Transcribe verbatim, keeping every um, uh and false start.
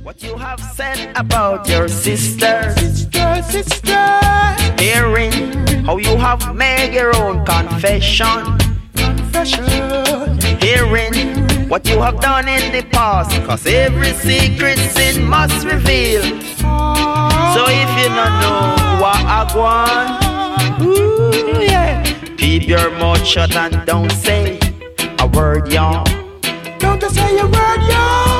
What you have said about your sister, Sister, sister. hearing how you have made your own confession, Confession. hearing what you have done in the past, cause every secret sin must reveal. So if you don't know what I want, ooh, yeah, keep your mouth shut and don't say a word, y'all. Don't say a word, y'all.